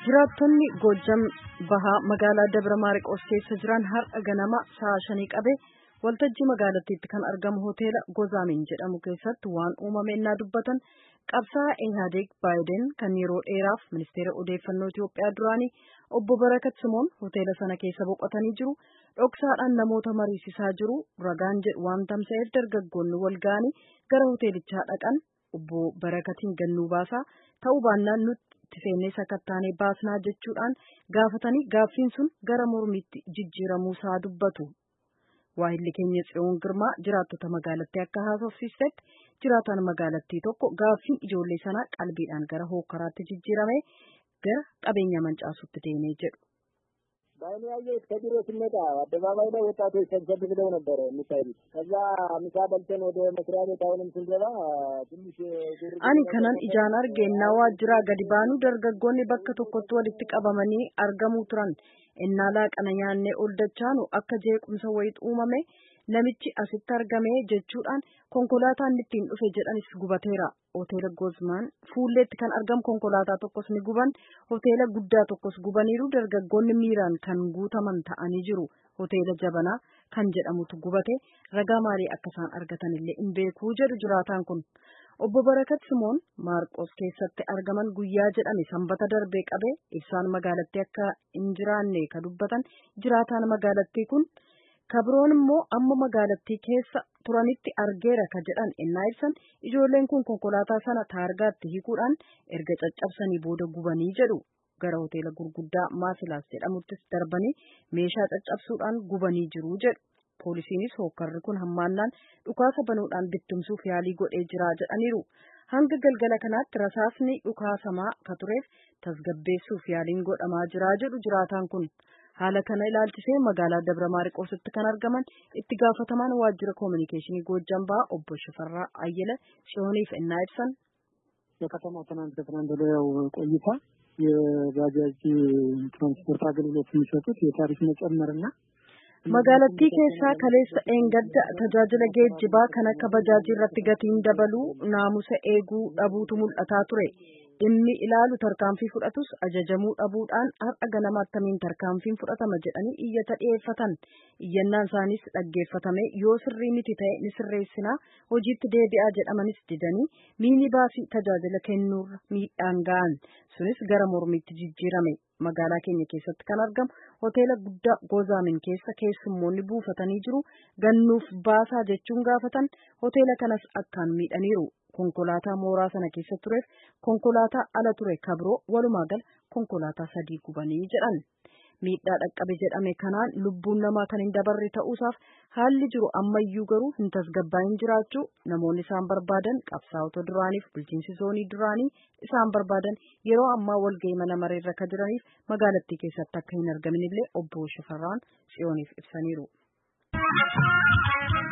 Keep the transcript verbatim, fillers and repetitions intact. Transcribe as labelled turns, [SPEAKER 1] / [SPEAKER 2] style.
[SPEAKER 1] Jiraattonni Goojjam Bahaa magaalaa Dabra Maarqos keessa jiran har'a ganama sa'a shanii qabee waltajjii magaalattiitti kan argamu hoteela Gozaamin jedhamu keessatti waan uumame ennaa dubbatan qabsaa'aa Ihaadeeg Baayiden kan yeroo dheeraaf ministeera odeeffannoo Itoophiyaa duraanii obbo Barakat Simoon hoteela sana keessa boqotanii jiru. Dhoksaadhaan namoota mariisisaa jiru. Ragaan jedhu waan tamsa'eef dargaggoonni wal ga'anii gara hoteelichaa dhaqan obbo Barakatiin gannuu baasaa ta'uu baannaan nutti seenee sakattaanee baasnaa jechuudhaan gaafatanii gaaffiin sun gara mormiitti jijjiiramuusaa dubbatu. Waahilli keenya Tsiyoon Girmaa jiraattota magaalattii akka haasofsiisetti jiraataan magaalattii tokko gaaffiin ijoollee sanaa qalbiidhaan gara hokkaraatti jijjiirame gara qabeenya mancaasutti deemee jedhu.
[SPEAKER 2] ባይኔ ያየሁት ከቢሮ ስመጣ አደባባይ ላይ ወጣቶች ሰብሰብ ብለው ነበር የሚታዩት። ከዛ ምሳ በልተን ወደ መስሪያ ቤት አሁንም ስንገባ ትንሽ
[SPEAKER 1] አኒ ከናን ኢጃን አርጌና ዋጅራ ገዲባኑ ደርገጎኒ bakka tokkotti walitti qabamanii argamu turan innaa qanyaanne oldachaanu akka jeequmsa wayit uumame namichi asitti argame jechuudhaan konkolaataan ittiin dhufe jedhanis gubateera. Hoteela Gozaamin fuulleetti kan argamu konkolaataa tokkos ni guban, hoteela guddaa tokkos gubaniiru. Dargaggoonni miiraan kan guutaman ta'anii jiru. Hoteela Jabanaa kan jedhamutu gubate. Ragaa maalii akka isaan argatan illee hin beeku jedhu jiraataan kun. Obbo Barakat Simoon Maarqos keessatti argaman guyyaa jedhame sanbata darbee qabee ibsaan magaalattii akka hin jiraanne ka dubbatan jiraataan magaalattii kun kabroon immoo amma magaalattii keessa turanitti argeera ka jedhan ennaa ibsan ijoolleen kun konkolaataa sana taargaatti hiikuudhaan erga caccabsanii booda gubanii jedhu. Gara hoteela gurguddaa Maasilaas jedhamuttis darbanii meeshaa caccabsuudhaan gubanii jiru jedhu. Poolisiinis hokkarri kun hammaannaan dhukaasa banuudhaan bittimsuuf yaalii godhee jira jedhaniiru. Hanga galgala kanaatti rasaasni dhukaasamaa ka tureef tasgabbeessuuf yaaliin godhamaa jira jedhu jiraataan kun. Haala kana ilaalchisee magaalaa Dabra Maarqositti kan argaman itti gaafatamaan waajjira koominikeeshinii Goojjam Bahaa obbo Shifarraa Ayyala Tsiyooniif ennaa ibsan.
[SPEAKER 2] የከተማው ትናንት ከትናንት ወዲያው ቆይታ የባጃጅ ትራንስፖርት አገልግሎት የሚሰጡት የታሪፍ መጨመርና
[SPEAKER 1] magaalattii keessaa kaleessa eengadda tajaajila geejjibaa kan akka bajaajii irratti gatiin dabaluu naamusa eeguu dhabuutu mul'ataa ture. Dhimmi ilaalu tarkaanfii fudhatus ajajamuu dhabuudhaan har'a ganama attamiin tarkaanfiin fudhatama jedhanii iyyata dhiyeeffatan. Iyyannaan isaaniis dhaggeeffatame yoo sirrii miti ta'e ni sirreessinaa hojiitti deebi'aa jedhamanis didanii miini baasii tajaajila kennuurra miidhaan ga'an sunis gara mormiitti jijjiirame. Magaalaa keenya keessatti kan argamu hoteela guddaa Gozaamin keessa keessummoonni buufatanii jiru. Gannuuf baasaa jechuun gaafatan hoteela kanas akkaan miidhaniiru. Konkolaataa mooraa sana keessa tureef konkolaataa ala ture kabroo walumaa gala konkolaataa sadii gubanii jedhan. Miidhaa dhaqqabe jedhame kanaan lubbuun namaa kan hin dabarre ta'uusaaf haalli jiru ammayyuu garuu hin tasgabbaa'in jiraachuu namoonni isaan barbaadan qabsaa'ota duraaniif bulchiinsi zoonii duraanii isaan barbaadan yeroo ammaa walga'ii mana mareerra ka jiraniif magaalattii keessatti akka hin argamin illee obbo Shifarraan Tsiyooniif ibsaniiru.